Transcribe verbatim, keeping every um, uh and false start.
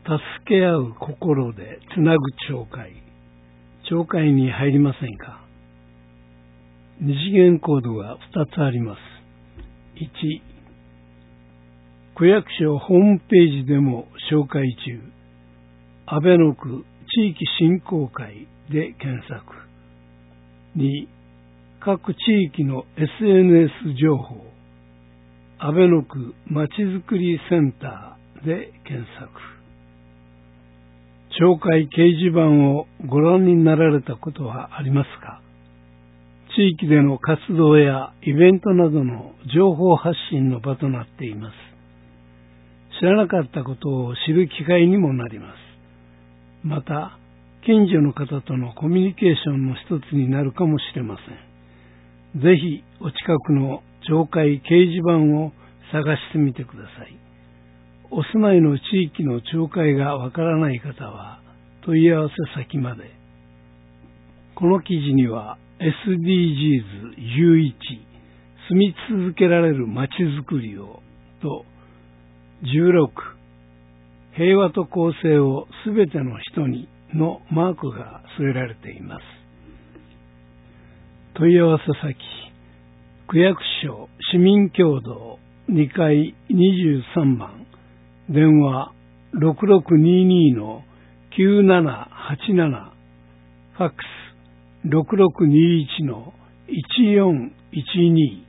助け合う心でつなぐ教会。教会に入りませんか？二次元コードがふたつあります。いち、区役所ホームページでも紹介中。阿倍野区地域振興会で検索。に、各地域の エスエヌエス 情報。阿倍野区まちづくりセンターで検索。町会掲示板をご覧になられたことはありますか？地域での活動やイベントなどの情報発信の場となっています。知らなかったことを知る機会にもなります。また、近所の方とのコミュニケーションの一つになるかもしれません。ぜひお近くの町会掲示板を探してみてください。お住まいの地域の町会がわからない方は問い合わせ先まで。この記事には エスディージーズじゅういち 住み続けられるまちづくりをとじゅうろく平和と公正をすべての人にのマークが添えられています。問い合わせ先区役所市民共同にかいにじゅうさんばん電話 ろくろくにーにーのきゅうななはちなな ファックス ろくろくにーいちのいちよんいちに